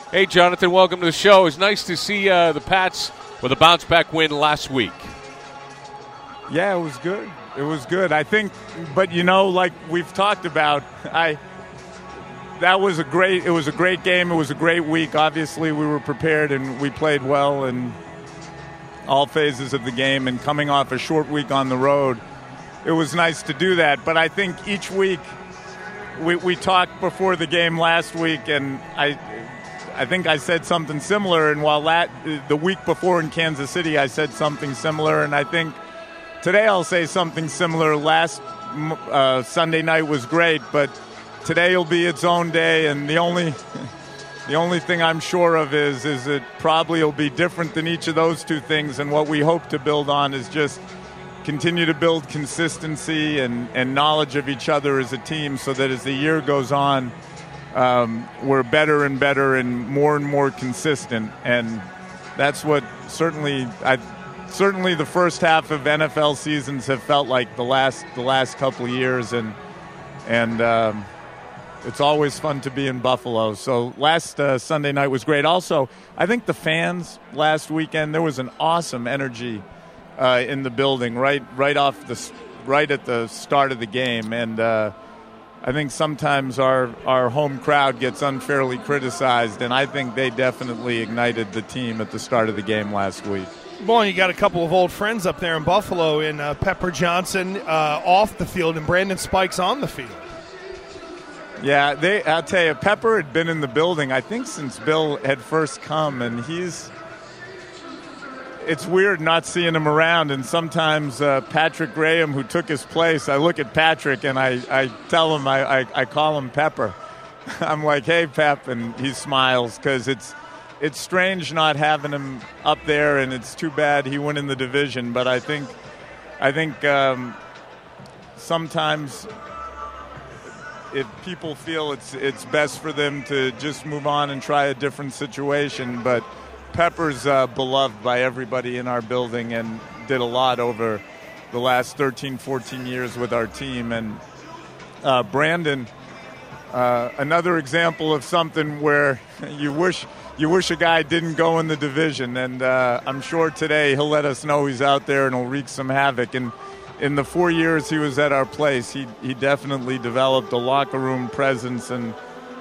Hey, Jonathan, welcome to the show. It's nice to see the Pats with a bounce-back win last week. Yeah, it was good. It was good. I think, but like we've talked about, it was a great game. It was a great week. Obviously, we were prepared and we played well in all phases of the game. And coming off a short week on the road, it was nice to do that. But I think each week we talked before the game last week, and I think I said something similar. And while the week before in Kansas City, I said something similar, and I think today I'll say something similar. Last Sunday night was great, but today will be its own day, and the only thing I'm sure of is it probably will be different than each of those two things, and what we hope to build on is just continue to build consistency and knowledge of each other as a team, so that as the year goes on, we're better and better and more consistent. And that's what certainly the first half of NFL seasons have felt like the last couple of years, and it's always fun to be in Buffalo. So last Sunday night was great. Also, I think the fans last weekend, there was an awesome energy in the building right at the start of the game, and I think sometimes our home crowd gets unfairly criticized, and I think they definitely ignited the team at the start of the game last week. Well, you got a couple of old friends up there in Buffalo in Pepper Johnson off the field and Brandon Spikes on the field. Yeah, I'll tell you, Pepper had been in the building, I think, since Bill had first come, and it's weird not seeing him around. And sometimes Patrick Graham, who took his place, I look at Patrick and I tell him, I call him Pepper. I'm like, hey, Pep, and he smiles because it's strange not having him up there, and it's too bad he went in the division. But I think sometimes if people feel it's best for them to just move on and try a different situation. But Pepper's beloved by everybody in our building and did a lot over the last 13, 14 years with our team. And Brandon, another example of something where you wish a guy didn't go in the division. And I'm sure today he'll let us know he's out there and he'll wreak some havoc. And in the 4 years he was at our place, he definitely developed a locker room presence, and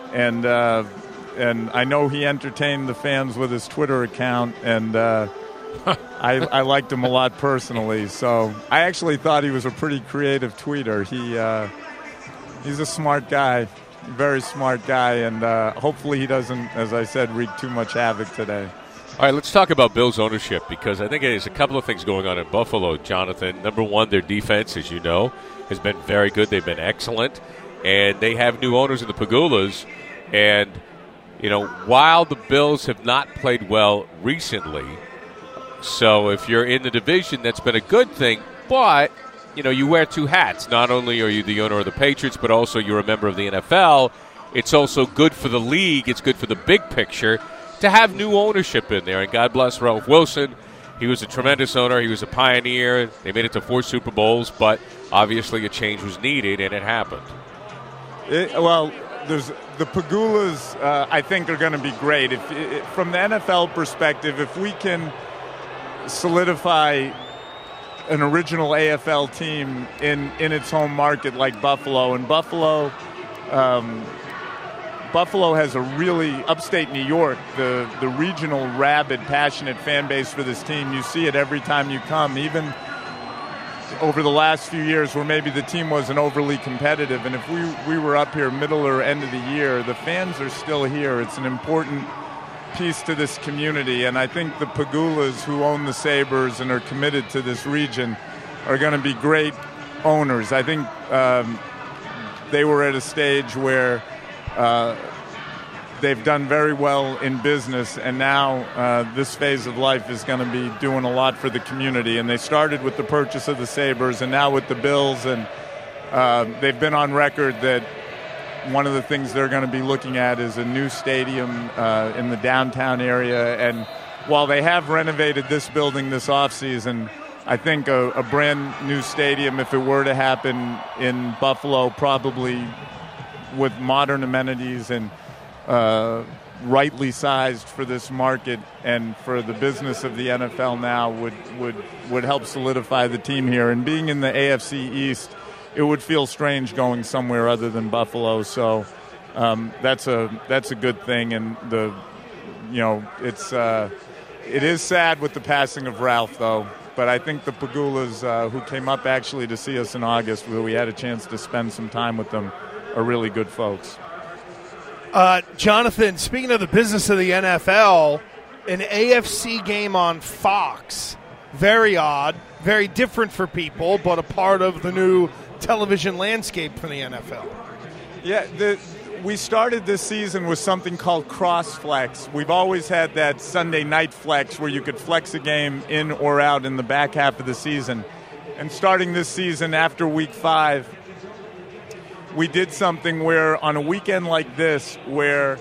I know he entertained the fans with his Twitter account, and I liked him a lot personally. So I actually thought he was a pretty creative tweeter. He's a smart guy, very smart guy, and hopefully he doesn't, as I said, wreak too much havoc today. All right, let's talk about Bills' ownership, because I think there's a couple of things going on in Buffalo, Jonathan. Number one, their defense, as you know, has been very good. They've been excellent, and they have new owners in the Pagulas. And, while the Bills have not played well recently, so if you're in the division, that's been a good thing. But, you wear two hats. Not only are you the owner of the Patriots, but also you're a member of the NFL. It's also good for the league. It's good for the big picture to have new ownership in there. And God bless Ralph Wilson. He was a tremendous owner. He was a pioneer. They made it to 4 Super Bowls, but obviously a change was needed, and it happened. There's the Pagulas, I think, are going to be great. From the NFL perspective, if we can solidify an original AFL team in its home market like Buffalo, and Buffalo has a really, upstate New York, the regional, rabid, passionate fan base for this team. You see it every time you come, even over the last few years where maybe the team wasn't overly competitive. And if we were up here middle or end of the year, the fans are still here. It's an important piece to this community. And I think the Pagulas, who own the Sabres and are committed to this region, are going to be great owners. I think they were at a stage where they've done very well in business, and now this phase of life is going to be doing a lot for the community. And they started with the purchase of the Sabres, and now with the Bills, and they've been on record that one of the things they're going to be looking at is a new stadium in the downtown area. And while they have renovated this building this offseason, I think a brand new stadium, if it were to happen in Buffalo, probably with modern amenities and rightly sized for this market and for the business of the NFL now would help solidify the team here. And being in the AFC East, it would feel strange going somewhere other than Buffalo. So that's a good thing. And it is sad with the passing of Ralph, though. But I think the Pegulas, who came up actually to see us in August, where we had a chance to spend some time with them, are really good folks. Jonathan, speaking of the business of the NFL, an AFC game on Fox. Very odd, very different for people, but a part of the new television landscape for the NFL. Yeah, we started this season with something called cross-flex. We've always had that Sunday night flex where you could flex a game in or out in the back half of the season. And starting this season after Week 5, we did something where on a weekend like this where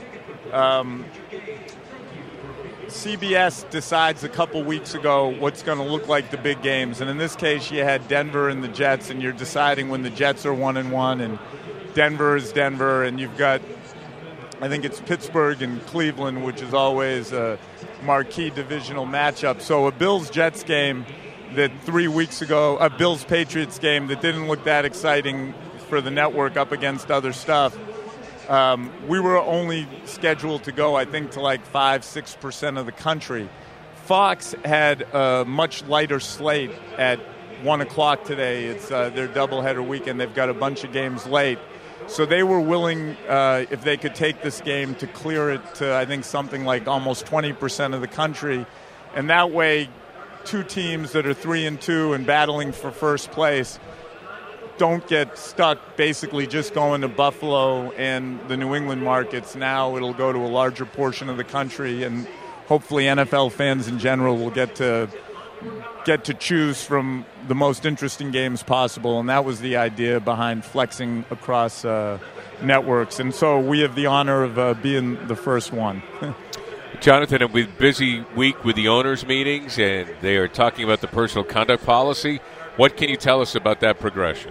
CBS decides a couple weeks ago what's going to look like the big games. And in this case, you had Denver and the Jets, and you're deciding when the Jets are 1-1 and Denver is Denver, and you've got, I think it's Pittsburgh and Cleveland, which is always a marquee divisional matchup. So a Bills-Jets game that 3 weeks ago, a Bills-Patriots game that didn't look that exciting for the network up against other stuff. We were only scheduled to go, I think, to like 5-6% of the country. Fox had a much lighter slate at 1 o'clock today. It's their doubleheader weekend. They've got a bunch of games late. So they were willing, if they could take this game, to clear it to, I think, something like almost 20% of the country. And that way, two teams that are 3-2 and battling for first place don't get stuck basically just going to Buffalo and the New England markets. Now it'll go to a larger portion of the country, and hopefully NFL fans in general will get to choose from the most interesting games possible. And that was the idea behind flexing across networks. And so we have the honor of being the first one. Jonathan, a busy week with the owners' meetings, and they are talking about the personal conduct policy. What can you tell us about that progression?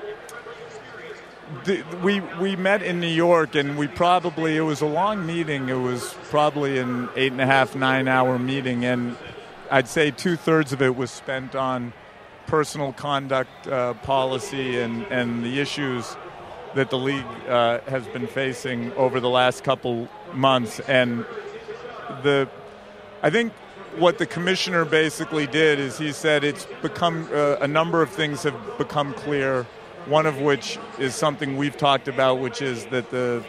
We met in New York, and it was a long meeting. It was probably an 8.5, 9-hour meeting, and I'd say 2/3 of it was spent on personal conduct policy and the issues that the league has been facing over the last couple months. And I think what the commissioner basically did is he said it's become a number of things have become clear. One of which is something we've talked about, which is that the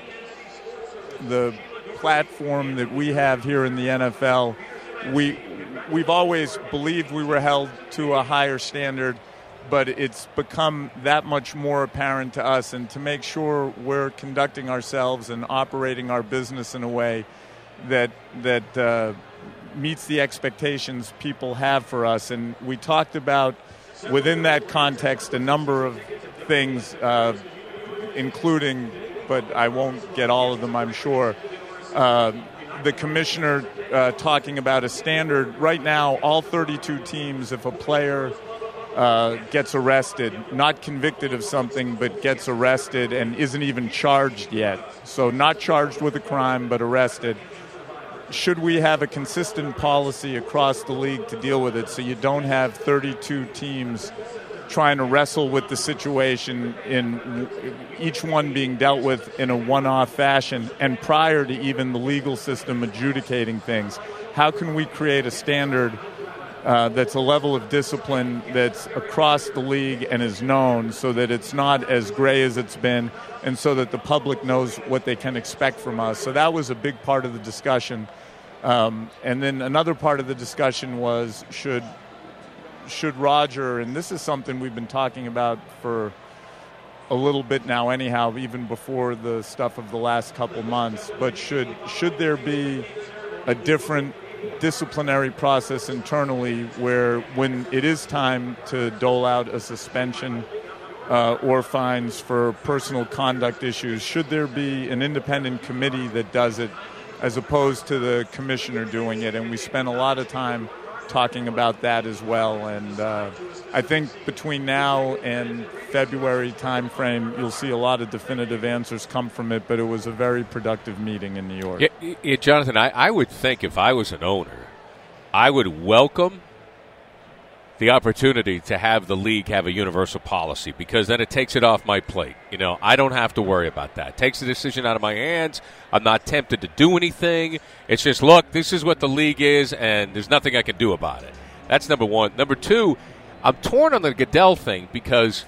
platform that we have here in the NFL, we've always believed we were held to a higher standard, but it's become that much more apparent to us. And to make sure we're conducting ourselves and operating our business in a way that meets the expectations people have for us. And we talked about, within that context, a number of things, including, but I won't get all of them, I'm sure. The commissioner talking about a standard. Right now, all 32 teams, if a player gets arrested, not convicted of something, but gets arrested and isn't even charged yet, so not charged with a crime but arrested, should we have a consistent policy across the league to deal with it so you don't have 32 teams trying to wrestle with the situation, in each one being dealt with in a one-off fashion, and prior to even the legal system adjudicating things? How can we create a standard that's a level of discipline that's across the league and is known, so that it's not as gray as it's been, and so that the public knows what they can expect from us? So that was a big part of the discussion. And then another part of the discussion was, should Roger, and this is something we've been talking about for a little bit now anyhow, even before the stuff of the last couple months, but should there be a different disciplinary process internally where, when it is time to dole out a suspension or fines for personal conduct issues, should there be an independent committee that does it as opposed to the commissioner doing it? And we spent a lot of time talking about that as well. And I think between now and February timeframe, you'll see a lot of definitive answers come from it. But it was a very productive meeting in New York. Yeah, Jonathan, I would think if I was an owner, I would welcome the opportunity to have the league have a universal policy, because then it takes it off my plate. I don't have to worry about that. It takes the decision out of my hands. I'm not tempted to do anything. It's just, look, this is what the league is, and there's nothing I can do about it. That's number one. Number two, I'm torn on the Goodell thing because,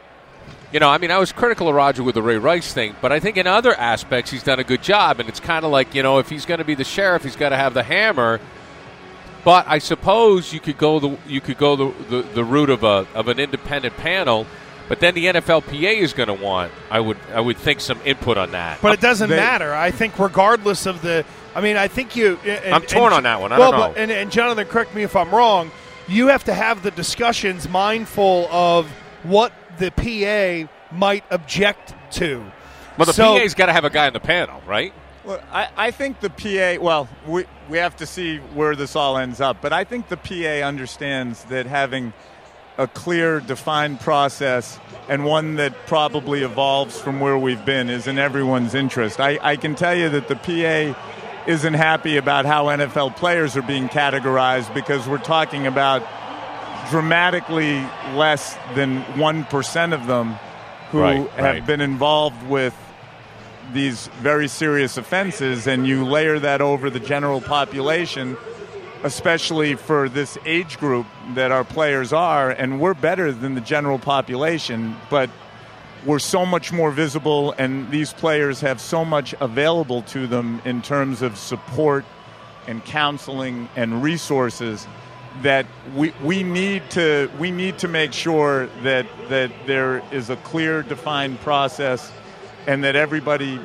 I was critical of Roger with the Ray Rice thing, but I think in other aspects he's done a good job, and it's kind of like, if he's going to be the sheriff, he's got to have the hammer. But I suppose you could go the route of an independent panel, but then the NFLPA is going to want, I would think, some input on that. But it doesn't matter. I think regardless of I think you. I'm torn on that one. I don't know. And Jonathan, correct me if I'm wrong. You have to have the discussions mindful of what the PA might object to. Well, the PA's got to have a guy on the panel, right? Well, I think the PA, we have to see where this all ends up, but I think the PA understands that having a clear, defined process and one that probably evolves from where we've been is in everyone's interest. I can tell you that the PA isn't happy about how NFL players are being categorized, because we're talking about dramatically less than 1% of them who have been involved with these very serious offenses, and you layer that over the general population, especially for this age group that our players are, and we're better than the general population, but we're so much more visible, and these players have so much available to them in terms of support and counseling and resources that we need to make sure that there is a clear, defined process, and that everybody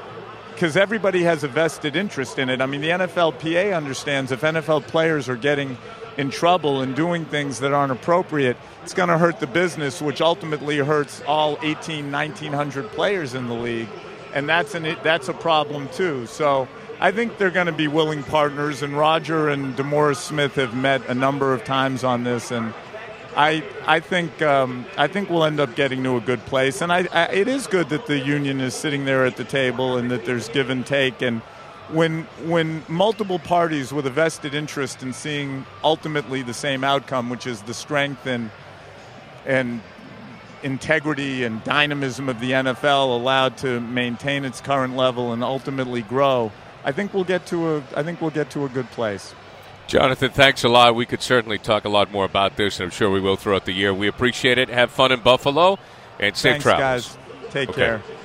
has a vested interest in it. I mean, the NFLPA understands if NFL players are getting in trouble and doing things that aren't appropriate, it's going to hurt the business, which ultimately hurts all 1,900 players in the league, and that's a problem too. So I think they're going to be willing partners, and Roger and DeMaurice Smith have met a number of times on this, and I think we'll end up getting to a good place. And it is good that the union is sitting there at the table and that there's give and take. And when multiple parties with a vested interest in seeing ultimately the same outcome, which is the strength and integrity and dynamism of the NFL allowed to maintain its current level and ultimately grow, I think we'll get to a good place. Jonathan, thanks a lot. We could certainly talk a lot more about this, and I'm sure we will throughout the year. We appreciate it. Have fun in Buffalo, and safe travels. Thanks, guys. Take care.